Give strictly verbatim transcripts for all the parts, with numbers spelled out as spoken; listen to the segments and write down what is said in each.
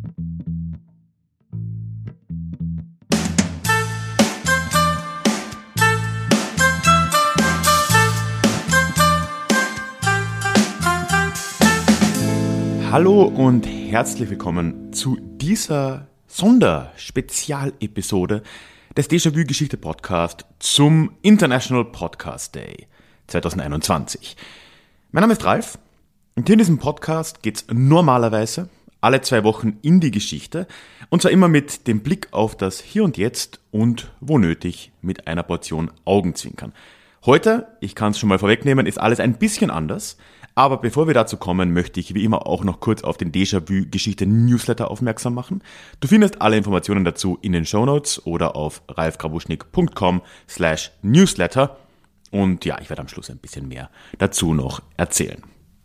Hallo und herzlich willkommen zu dieser Sonderspezialepisode des Déjà-vu-Geschichte-Podcast zum International Podcast Day zwanzig einundzwanzig. Mein Name ist Ralf und hier in diesem Podcast geht es normalerweise alle zwei Wochen in die Geschichte und zwar immer mit dem Blick auf das Hier und Jetzt und wo nötig mit einer Portion Augenzwinkern. Heute, ich kann es schon mal vorwegnehmen, ist alles ein bisschen anders. Aber bevor wir dazu kommen, möchte ich wie immer auch noch kurz auf den Déjà-vu-Geschichte-Newsletter aufmerksam machen. Du findest alle Informationen dazu in den Shownotes oder auf ralfgrabuschnik.com slash newsletter. Und ja, ich werde am Schluss ein bisschen mehr dazu noch erzählen.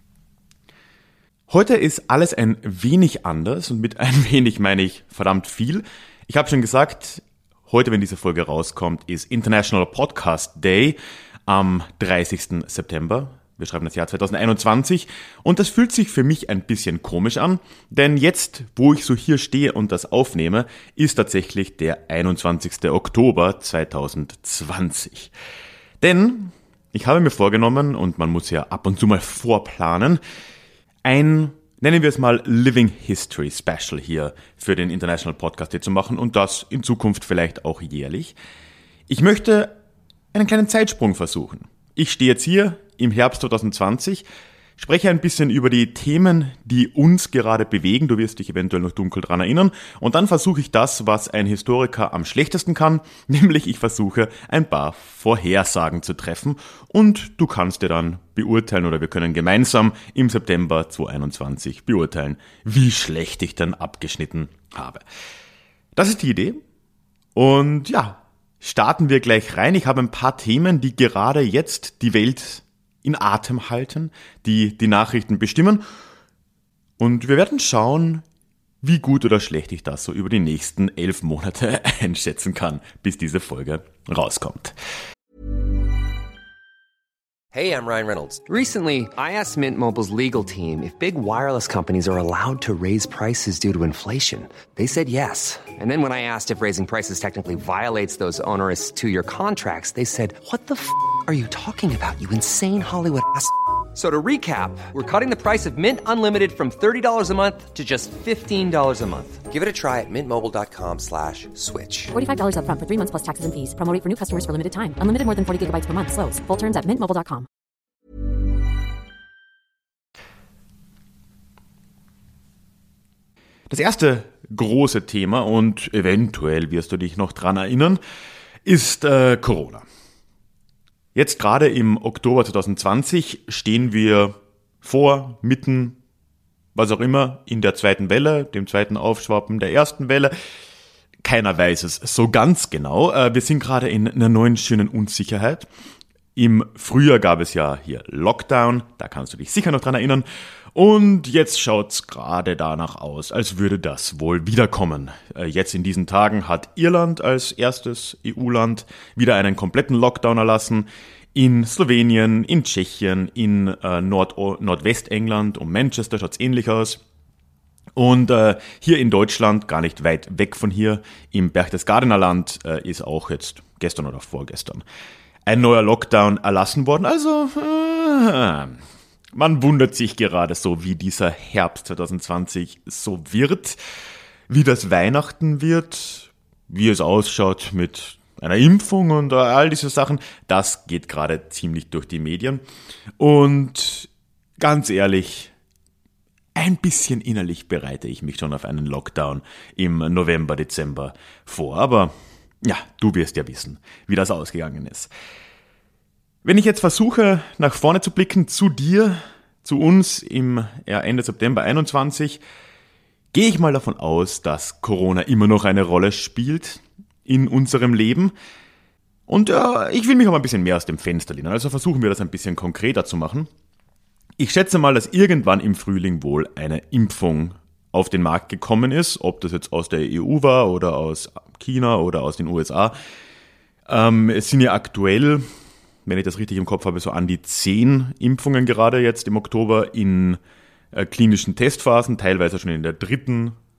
Heute ist alles ein wenig anders und mit ein wenig meine ich verdammt viel. Ich habe schon gesagt, heute, wenn diese Folge rauskommt, ist International Podcast Day am dreißigsten September. Wir schreiben das Jahr zwanzig einundzwanzig und das fühlt sich für mich ein bisschen komisch an, denn jetzt, wo ich so hier stehe und das aufnehme, ist tatsächlich der einundzwanzigsten Oktober zweitausendzwanzig. Denn ich habe mir vorgenommen, und man muss ja ab und zu mal vorplanen, ein, nennen wir es mal Living History Special hier für den International Podcast Day zu machen und das in Zukunft vielleicht auch jährlich. Ich möchte einen kleinen Zeitsprung versuchen. Ich stehe jetzt hier im Herbst zwanzig zwanzig, spreche ein bisschen über die Themen, die uns gerade bewegen. Du wirst dich eventuell noch dunkel dran erinnern. Und dann versuche ich das, was ein Historiker am schlechtesten kann, nämlich ich versuche ein paar Vorhersagen zu treffen. Und du kannst dir dann beurteilen oder wir können gemeinsam im September zwanzig einundzwanzig beurteilen, wie schlecht ich dann abgeschnitten habe. Das ist die Idee. Und ja, starten wir gleich rein. Ich habe ein paar Themen, die gerade jetzt die Welt in Atem halten, die die Nachrichten bestimmen. Und wir werden schauen, wie gut oder schlecht ich das so über die nächsten elf Monate einschätzen kann, bis diese Folge rauskommt. Hey, I'm Ryan Reynolds. Recently, I asked Mint Mobile's legal team if big wireless companies are allowed to raise prices due to inflation. They said yes. And then when I asked if raising prices technically violates those onerous two-year contracts, they said, what the f*** are you talking about, you insane Hollywood ass f- So to recap, we're cutting the price of Mint Unlimited from thirty dollars a month to just fifteen dollars a month. Give it a try at mintmobile.com slash switch. forty-five dollars up front for three months plus taxes and fees. Promo rate for new customers for limited time. Unlimited more than forty gigabytes per month. Slows full terms at mint mobile dot com. Das erste große Thema, und eventuell wirst du dich noch dran erinnern, ist äh, Corona. Jetzt gerade im Oktober zwanzig zwanzig stehen wir vor, mitten, was auch immer, in der zweiten Welle, dem zweiten Aufschwappen der ersten Welle. Keiner weiß es so ganz genau. Wir sind gerade in einer neuen schönen Unsicherheit. Im Frühjahr gab es ja hier Lockdown, da kannst du dich sicher noch dran erinnern. Und jetzt schaut's gerade danach aus, als würde das wohl wiederkommen. Jetzt in diesen Tagen hat Irland als erstes E U-Land wieder einen kompletten Lockdown erlassen. In Slowenien, in Tschechien, in äh, Nord- Nordwestengland und Manchester schaut's ähnlich aus. Und äh, hier in Deutschland, gar nicht weit weg von hier, im Berchtesgadener Land, äh, ist auch jetzt gestern oder vorgestern ein neuer Lockdown erlassen worden. Also äh, man wundert sich gerade so, wie dieser Herbst zwanzig zwanzig so wird, wie das Weihnachten wird, wie es ausschaut mit einer Impfung und all diese Sachen. Das geht gerade ziemlich durch die Medien. Und ganz ehrlich, ein bisschen innerlich bereite ich mich schon auf einen Lockdown im November, Dezember vor. Aber ja, du wirst ja wissen, wie das ausgegangen ist. Wenn ich jetzt versuche, nach vorne zu blicken, zu dir, zu uns im ja, Ende September einundzwanzig, gehe ich mal davon aus, dass Corona immer noch eine Rolle spielt in unserem Leben. Und äh, ich will mich auch ein bisschen mehr aus dem Fenster lehnen, also versuchen wir das ein bisschen konkreter zu machen. Ich schätze mal, dass irgendwann im Frühling wohl eine Impfung auf den Markt gekommen ist, ob das jetzt aus der E U war oder aus China oder aus den U S A. Ähm, es sind ja aktuell, wenn ich das richtig im Kopf habe, so an die zehn Impfungen gerade jetzt im Oktober in äh, klinischen Testphasen, teilweise schon in der dritten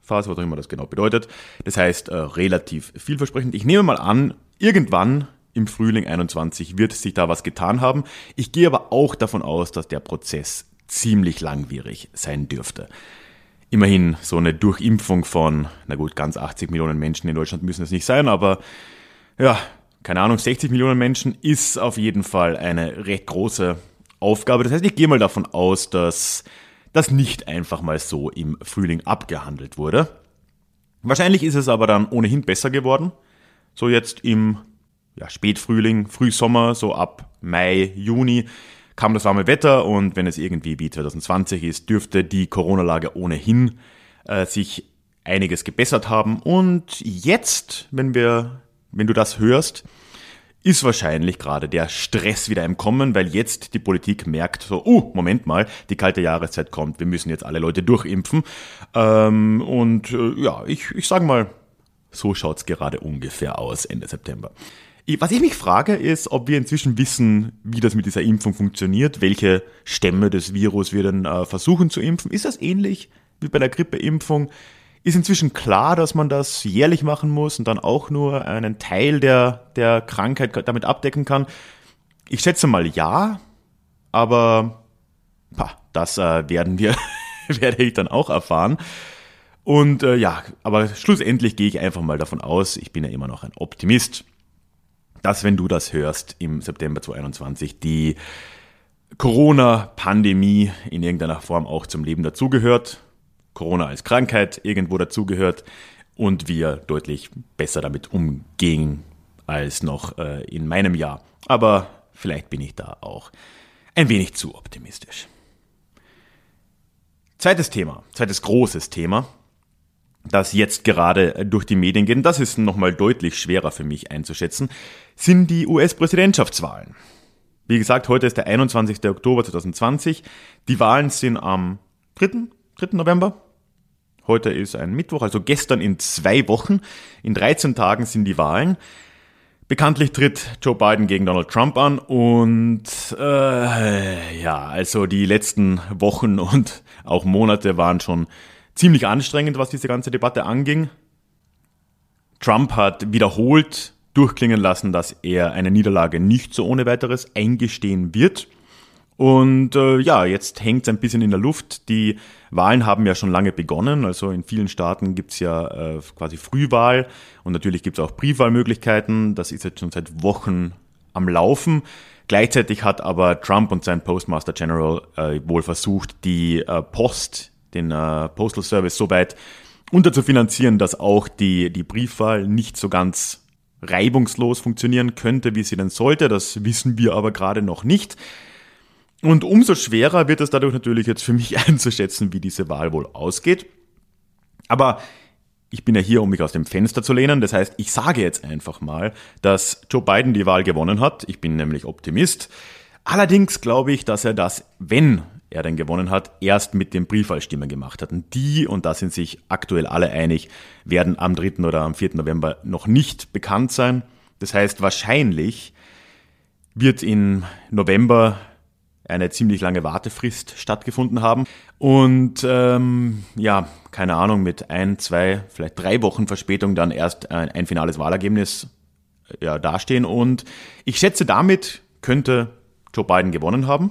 Phase, was auch immer das genau bedeutet. Das heißt, äh, relativ vielversprechend. Ich nehme mal an, irgendwann im Frühling einundzwanzig wird sich da was getan haben. Ich gehe aber auch davon aus, dass der Prozess ziemlich langwierig sein dürfte. Immerhin so eine Durchimpfung von, na gut, ganz achtzig Millionen Menschen in Deutschland müssen es nicht sein, aber ja, keine Ahnung, sechzig Millionen Menschen ist auf jeden Fall eine recht große Aufgabe. Das heißt, ich gehe mal davon aus, dass das nicht einfach mal so im Frühling abgehandelt wurde. Wahrscheinlich ist es aber dann ohnehin besser geworden. So jetzt im ja, Spätfrühling, Frühsommer, so ab Mai, Juni kam das warme Wetter und wenn es irgendwie wie zwanzig zwanzig ist, dürfte die Corona-Lage ohnehin äh, sich einiges gebessert haben. Und jetzt, wenn wir, wenn du das hörst, ist wahrscheinlich gerade der Stress wieder im Kommen, weil jetzt die Politik merkt so, oh, Moment mal, die kalte Jahreszeit kommt, wir müssen jetzt alle Leute durchimpfen. Ähm, und äh, ja, ich, ich sage mal, so schaut's gerade ungefähr aus Ende September. Was ich mich frage, ist, ob wir inzwischen wissen, wie das mit dieser Impfung funktioniert, welche Stämme des Virus wir dann äh, versuchen zu impfen. Ist das ähnlich wie bei der Grippeimpfung? Ist inzwischen klar, dass man das jährlich machen muss und dann auch nur einen Teil der, der Krankheit damit abdecken kann? Ich schätze mal ja, aber pah, das äh, werden wir, werde ich dann auch erfahren. Und äh, ja, aber schlussendlich gehe ich einfach mal davon aus, ich bin ja immer noch ein Optimist, dass, wenn du das hörst, im September zwanzig einundzwanzig die Corona-Pandemie in irgendeiner Form auch zum Leben dazugehört, Corona als Krankheit irgendwo dazugehört und wir deutlich besser damit umgehen als noch äh, in meinem Jahr. Aber vielleicht bin ich da auch ein wenig zu optimistisch. Zweites Thema, zweites großes Thema, das jetzt gerade durch die Medien geht, und das ist nochmal deutlich schwerer für mich einzuschätzen, sind die U S-Präsidentschaftswahlen. Wie gesagt, heute ist der einundzwanzigster Oktober zweitausendzwanzig. Die Wahlen sind am dritten November. Heute ist ein Mittwoch, also gestern in zwei Wochen. In dreizehn Tagen sind die Wahlen. Bekanntlich tritt Joe Biden gegen Donald Trump an und äh, ja, also die letzten Wochen und auch Monate waren schon ziemlich anstrengend, was diese ganze Debatte anging. Trump hat wiederholt durchklingen lassen, dass er eine Niederlage nicht so ohne weiteres eingestehen wird. Und äh, ja, jetzt hängt es ein bisschen in der Luft. Die Wahlen haben ja schon lange begonnen. Also in vielen Staaten gibt es ja äh, quasi Frühwahl und natürlich gibt es auch Briefwahlmöglichkeiten. Das ist jetzt schon seit Wochen am Laufen. Gleichzeitig hat aber Trump und sein Postmaster General äh, wohl versucht, die äh, Post, den äh, Postal Service so weit unterzufinanzieren, dass auch die, die Briefwahl nicht so ganz reibungslos funktionieren könnte, wie sie denn sollte. Das wissen wir aber gerade noch nicht. Und umso schwerer wird es dadurch natürlich jetzt für mich einzuschätzen, wie diese Wahl wohl ausgeht. Aber ich bin ja hier, um mich aus dem Fenster zu lehnen. Das heißt, ich sage jetzt einfach mal, dass Joe Biden die Wahl gewonnen hat. Ich bin nämlich Optimist. Allerdings glaube ich, dass er das, wenn er denn gewonnen hat, erst mit den Briefwahlstimmen gemacht hat. Und die, und da sind sich aktuell alle einig, werden am dritten oder am vierten November noch nicht bekannt sein. Das heißt, wahrscheinlich wird im November eine ziemlich lange Wartefrist stattgefunden haben. Und ähm, ja, keine Ahnung, mit ein, zwei, vielleicht drei Wochen Verspätung dann erst ein, ein finales Wahlergebnis ja, dastehen. Und ich schätze, damit könnte Joe Biden gewonnen haben.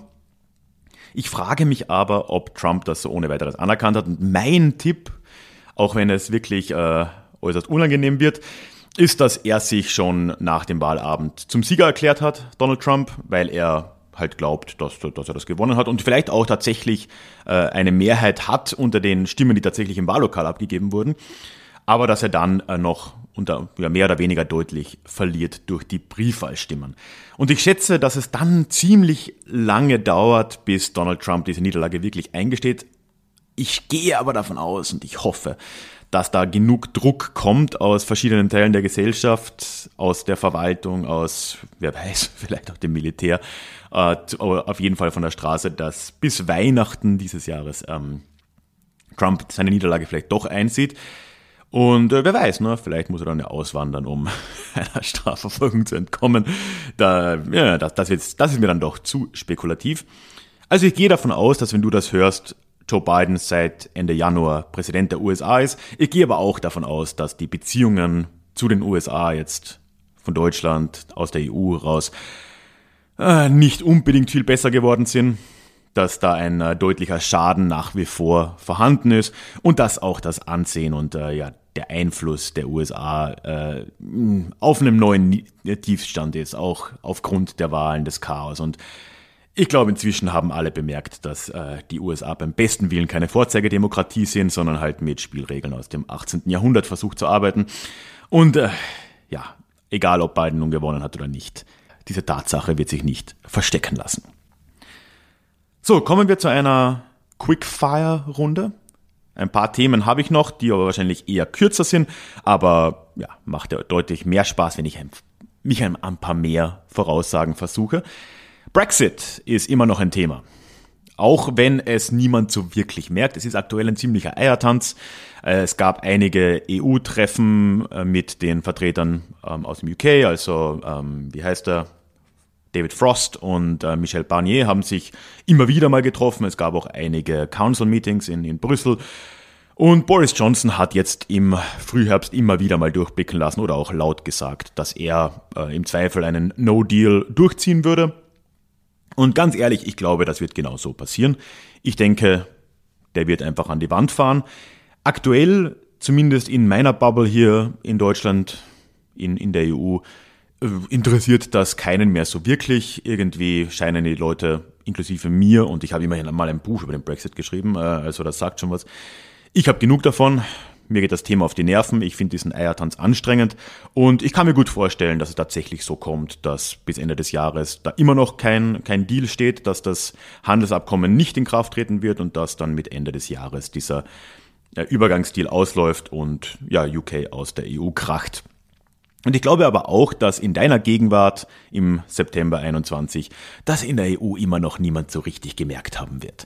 Ich frage mich aber, ob Trump das so ohne weiteres anerkannt hat. Und mein Tipp, auch wenn es wirklich äh, äußerst unangenehm wird, ist, dass er sich schon nach dem Wahlabend zum Sieger erklärt hat, Donald Trump, weil er halt glaubt, dass, dass er das gewonnen hat und vielleicht auch tatsächlich äh, eine Mehrheit hat unter den Stimmen, die tatsächlich im Wahllokal abgegeben wurden, aber dass er dann äh, noch unter ja, mehr oder weniger deutlich verliert durch die Briefwahlstimmen. Und ich schätze, dass es dann ziemlich lange dauert, bis Donald Trump diese Niederlage wirklich eingesteht. Ich gehe aber davon aus und ich hoffe, dass da genug Druck kommt aus verschiedenen Teilen der Gesellschaft, aus der Verwaltung, aus, wer weiß, vielleicht auch dem Militär, äh, auf jeden Fall von der Straße, dass bis Weihnachten dieses Jahres ähm, Trump seine Niederlage vielleicht doch einsieht. Und äh, wer weiß, ne, vielleicht muss er dann ja auswandern, um einer Strafverfolgung zu entkommen. Da, ja, das, das, jetzt, das ist mir dann doch zu spekulativ. Also ich gehe davon aus, dass wenn du das hörst, Joe Biden seit Ende Januar Präsident der U S A ist. Ich gehe aber auch davon aus, dass die Beziehungen zu den U S A jetzt von Deutschland aus der E U raus äh, nicht unbedingt viel besser geworden sind, dass da ein äh, deutlicher Schaden nach wie vor vorhanden ist und dass auch das Ansehen und äh, ja, der Einfluss der U S A äh, auf einem neuen Tiefstand ist, auch aufgrund der Wahlen, des Chaos. Und ich glaube, inzwischen haben alle bemerkt, dass äh, die U S A beim besten Willen keine Vorzeigedemokratie sind, sondern halt mit Spielregeln aus dem achtzehnten Jahrhundert versucht zu arbeiten. Und äh, ja, egal ob Biden nun gewonnen hat oder nicht, diese Tatsache wird sich nicht verstecken lassen. So, kommen wir zu einer Quickfire-Runde. Ein paar Themen habe ich noch, die aber wahrscheinlich eher kürzer sind, aber ja, macht ja deutlich mehr Spaß, wenn ich ein, mich ein, ein paar mehr Voraussagen versuche. Brexit ist immer noch ein Thema. Auch wenn es niemand so wirklich merkt. Es ist aktuell ein ziemlicher Eiertanz. Es gab einige E U-Treffen mit den Vertretern aus dem U K, also wie heißt er? David Frost und Michel Barnier haben sich immer wieder mal getroffen. Es gab auch einige Council-Meetings in, in Brüssel. Und Boris Johnson hat jetzt im Frühherbst immer wieder mal durchblicken lassen oder auch laut gesagt, dass er äh, im Zweifel einen No-Deal durchziehen würde. Und ganz ehrlich, ich glaube, das wird genau so passieren. Ich denke, der wird einfach an die Wand fahren. Aktuell, zumindest in meiner Bubble hier in Deutschland, in, in der E U, interessiert das keinen mehr so wirklich. Irgendwie scheinen die Leute, inklusive mir, und ich habe immerhin mal ein Buch über den Brexit geschrieben, also das sagt schon was. Ich habe genug davon. Mir geht das Thema auf die Nerven. Ich finde diesen Eiertanz anstrengend. Und ich kann mir gut vorstellen, dass es tatsächlich so kommt, dass bis Ende des Jahres da immer noch kein, kein Deal steht, dass das Handelsabkommen nicht in Kraft treten wird und dass dann mit Ende des Jahres dieser Übergangsdeal ausläuft und ja, U K aus der E U kracht. Und ich glaube aber auch, dass in deiner Gegenwart im September einundzwanzig das in der E U immer noch niemand so richtig gemerkt haben wird.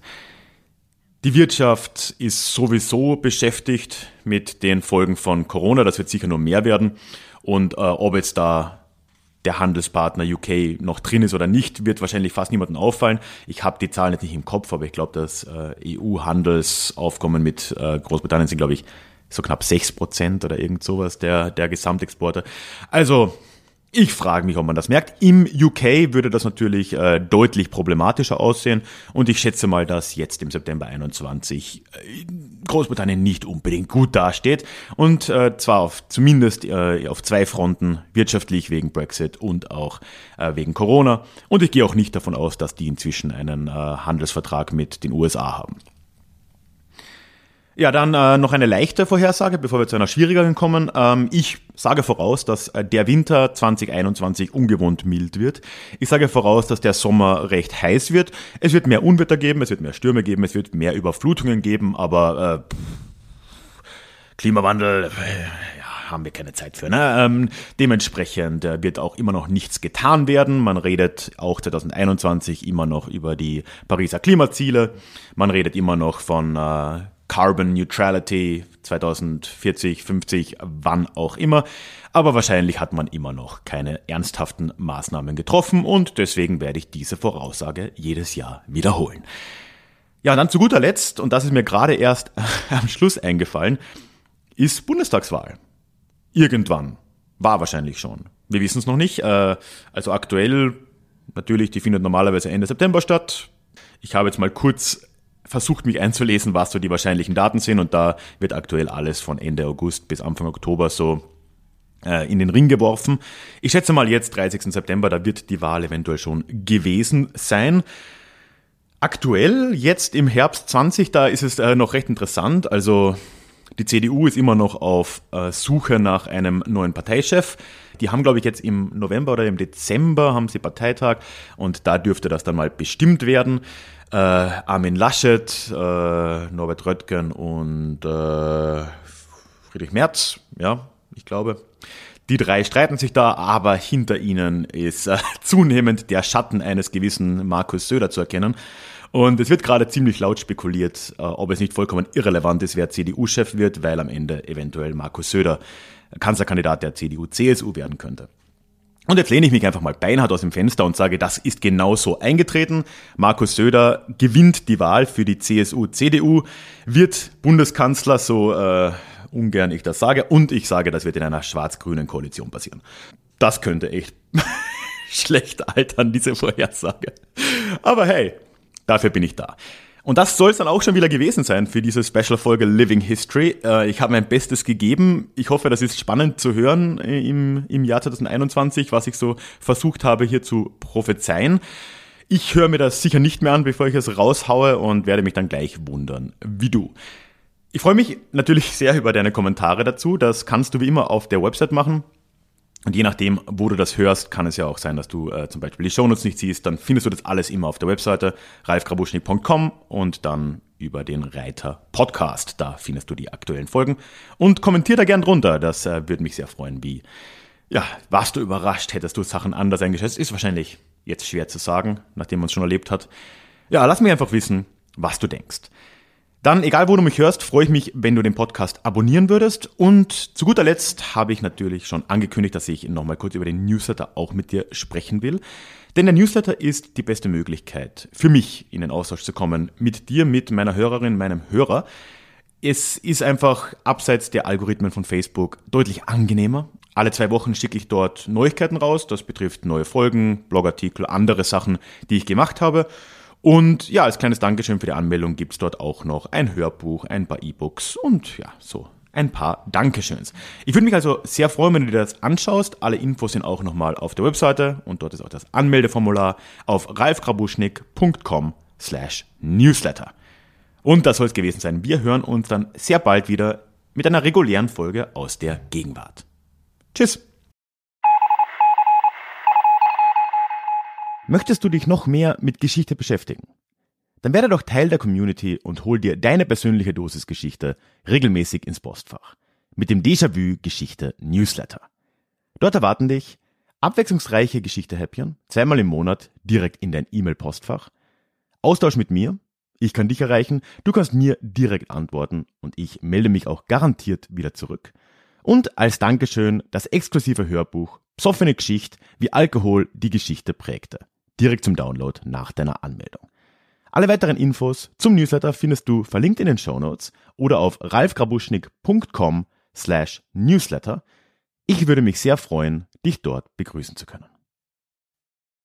Die Wirtschaft ist sowieso beschäftigt mit den Folgen von Corona, das wird sicher nur mehr werden. Und äh, ob jetzt da der Handelspartner U K noch drin ist oder nicht, wird wahrscheinlich fast niemandem auffallen. Ich habe die Zahlen jetzt nicht im Kopf, aber ich glaube, das äh, E U-Handelsaufkommen mit äh, Großbritannien sind, glaube ich, so knapp sechs Prozent oder irgend sowas der, der Gesamtexporte. Also ich frage mich, ob man das merkt. Im U K würde das natürlich äh, deutlich problematischer aussehen und ich schätze mal, dass jetzt im September einundzwanzig äh, Großbritannien nicht unbedingt gut dasteht und äh, zwar auf, zumindest äh, auf zwei Fronten, wirtschaftlich wegen Brexit und auch äh, wegen Corona, und ich gehe auch nicht davon aus, dass die inzwischen einen äh, Handelsvertrag mit den U S A haben. Ja, dann äh, noch eine leichte Vorhersage, bevor wir zu einer schwierigeren kommen. Ähm, ich sage voraus, dass äh, der Winter zwanzig einundzwanzig ungewohnt mild wird. Ich sage voraus, dass der Sommer recht heiß wird. Es wird mehr Unwetter geben, es wird mehr Stürme geben, es wird mehr Überflutungen geben, aber äh, Klimawandel, äh, ja, haben wir keine Zeit für. Ne? Ähm, dementsprechend äh, wird auch immer noch nichts getan werden. Man redet auch zwanzig einundzwanzig immer noch über die Pariser Klimaziele. Man redet immer noch von äh, Carbon Neutrality zweitausendvierzig, fünfzig, wann auch immer. Aber wahrscheinlich hat man immer noch keine ernsthaften Maßnahmen getroffen und deswegen werde ich diese Voraussage jedes Jahr wiederholen. Ja, dann zu guter Letzt, und das ist mir gerade erst am Schluss eingefallen, ist Bundestagswahl. Irgendwann. War wahrscheinlich schon. Wir wissen es noch nicht. Also aktuell, natürlich, die findet normalerweise Ende September statt. Ich habe jetzt mal kurz versucht, mich einzulesen, was so die wahrscheinlichen Daten sind, und da wird aktuell alles von Ende August bis Anfang Oktober so äh, in den Ring geworfen. Ich schätze mal jetzt, dreißigsten September, da wird die Wahl eventuell schon gewesen sein. Aktuell, jetzt im Herbst zwanzig, da ist es äh, noch recht interessant, also die C D U ist immer noch auf äh, Suche nach einem neuen Parteichef. Die haben, glaube ich, jetzt im November oder im Dezember haben sie Parteitag und da dürfte das dann mal bestimmt werden. Äh, Armin Laschet, äh, Norbert Röttgen und äh, Friedrich Merz, ja, ich glaube. Die drei streiten sich da, aber hinter ihnen ist äh, zunehmend der Schatten eines gewissen Markus Söder zu erkennen. Und es wird gerade ziemlich laut spekuliert, äh, ob es nicht vollkommen irrelevant ist, wer C D U-Chef wird, weil am Ende eventuell Markus Söder Kanzlerkandidat der C D U C S U werden könnte. Und jetzt lehne ich mich einfach mal beinhart aus dem Fenster und sage, das ist genau so eingetreten. Markus Söder gewinnt die Wahl für die C S U C D U, wird Bundeskanzler, so äh, ungern ich das sage. Und ich sage, das wird in einer schwarz-grünen Koalition passieren. Das könnte echt schlecht altern, diese Vorhersage. Aber hey, dafür bin ich da. Und das soll es dann auch schon wieder gewesen sein für diese Special-Folge Living History. Ich habe mein Bestes gegeben. Ich hoffe, das ist spannend zu hören im, im Jahr zwanzig einundzwanzig, was ich so versucht habe hier zu prophezeien. Ich höre mir das sicher nicht mehr an, bevor ich es raushaue und werde mich dann gleich wundern, wie du. Ich freue mich natürlich sehr über deine Kommentare dazu. Das kannst du wie immer auf der Website machen. Und je nachdem, wo du das hörst, kann es ja auch sein, dass du äh, zum Beispiel die Shownotes nicht siehst. Dann findest du das alles immer auf der Webseite ralf grabuschnik punkt com und dann über den Reiter Podcast. Da findest du die aktuellen Folgen. Und kommentier da gern drunter. Das äh, würde mich sehr freuen. Wie, ja, warst du überrascht? Hättest du Sachen anders eingeschätzt? Ist wahrscheinlich jetzt schwer zu sagen, nachdem man es schon erlebt hat. Ja, lass mich einfach wissen, was du denkst. Dann, egal wo du mich hörst, freue ich mich, wenn du den Podcast abonnieren würdest. Und zu guter Letzt habe ich natürlich schon angekündigt, dass ich nochmal kurz über den Newsletter auch mit dir sprechen will. Denn der Newsletter ist die beste Möglichkeit für mich, in den Austausch zu kommen mit dir, mit meiner Hörerin, meinem Hörer. Es ist einfach abseits der Algorithmen von Facebook deutlich angenehmer. Alle zwei Wochen schicke ich dort Neuigkeiten raus. Das betrifft neue Folgen, Blogartikel, andere Sachen, die ich gemacht habe. Und ja, als kleines Dankeschön für die Anmeldung gibt's dort auch noch ein Hörbuch, ein paar E-Books und ja, so ein paar Dankeschöns. Ich würde mich also sehr freuen, wenn du dir das anschaust. Alle Infos sind auch nochmal auf der Webseite und dort ist auch das Anmeldeformular auf ralf grabuschnik punkt com slash newsletter. Und das soll es gewesen sein. Wir hören uns dann sehr bald wieder mit einer regulären Folge aus der Gegenwart. Tschüss! Möchtest du dich noch mehr mit Geschichte beschäftigen? Dann werde doch Teil der Community und hol dir deine persönliche Dosis Geschichte regelmäßig ins Postfach. Mit dem Déjà-vu Geschichte Newsletter. Dort erwarten dich abwechslungsreiche Geschichte-Häppchen, zweimal im Monat direkt in dein E-Mail-Postfach, Austausch mit mir, ich kann dich erreichen, du kannst mir direkt antworten und ich melde mich auch garantiert wieder zurück. Und als Dankeschön das exklusive Hörbuch Psoffene Geschichte, wie Alkohol die Geschichte prägte. Direkt zum Download nach deiner Anmeldung. Alle weiteren Infos zum Newsletter findest du verlinkt in den Shownotes oder auf ralf grabuschnik punkt com slash newsletter. Ich würde mich sehr freuen, dich dort begrüßen zu können.